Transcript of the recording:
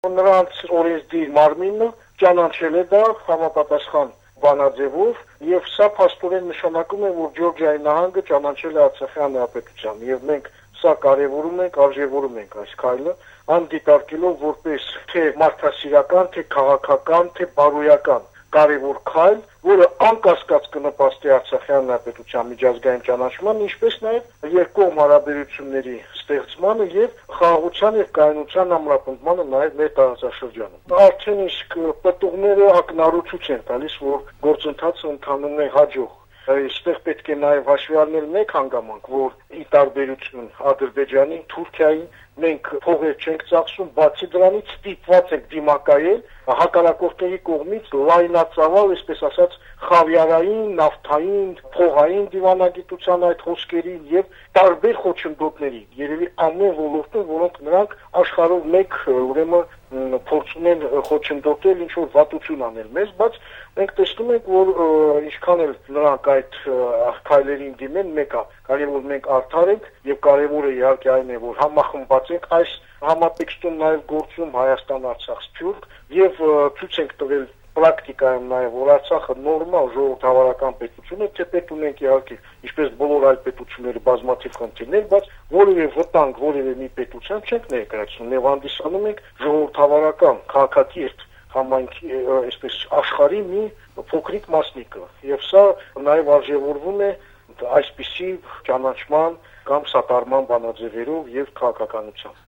Նրանց օրենսդիր մարմինը ճանաչել է դա համապատասխան բանաձևով եւ սա փաստորեն նշանակում է, որ Ջորջիայի նահանգը ճանաչել է Արցախի հանրապետության եւ մենք սա կարևորում ենք, արժևորում ենք այս քայլը, անդիտարկելով որպես թե մարդասիրական, թե քաղաքական, թե բարոյական կարևոր քայլ, որը անկասկած կնպաստի Արցախի հանրապետության միջազգային ճանաչման, ինչպես նաև երկկողմ հարաբերությունների ստեղծմանը եւ խաղաղության եւ կայունության ամրապնդմանը նաև մեր տարածաշրջանում։ Արդեն իսկ պտուղները ակնառու ցույց են տալիս, որ գործընթացը ընթանում է հաջող։ Այստեղ պետք է նաև հաշվի առնել մեկ հանգամանք, որ ի տարբերություն Ադրբեջանին, Թուրքիային մենք փողեր չենք ծախսում, բացի դրանից ստիպված ենք դիմակայել հակառակորդների կողմից լայնածավալ, այսպես ասած, խավիարային, նավթային, փողային դիվանագիտության այդ հոսքերին եւ տարբեր խոչընդոտների, երևի ամեն ոլորտում, որոնք նրանք աշխարհով մեկ ուրեմն փորձում են խոչընդոտել, ինչ որ վատություն անել մեզ, բայց մենք տեսնում ենք, որ ինչքան էլ նրանք այդ քայլերին դիմեն, մեկը կարևոր որ մենք արդար ենք եւ կարևորը իհարկե այն է, որ համախմբված ենք այս համատեքստում նաև գործում Հայաստան-Արցախ-Սփյուռք եւ ցույց ենք տվել պրակտիկայում նաև որ Արցախը նորմալ ժողովրդավարական պետություն է, թեպետ ունենք իհարկե ինչպես բոլոր այլ պետությունները բազմաթիվ խնդիրներ, բայց որևէ վտանգ, որևէ մի պետության չենք ներկայացնում եւ հանդիսանում ենք ժողովրդավարական քաղաքակիրթ համայնքի, այսպես աշխարհի մի փոքրիկ մասնիկը եւ սա նաև արժևորվում է այսպիսի ճանաչման կամ սատարման բանաձևերով եւ քաղաքականությամբ։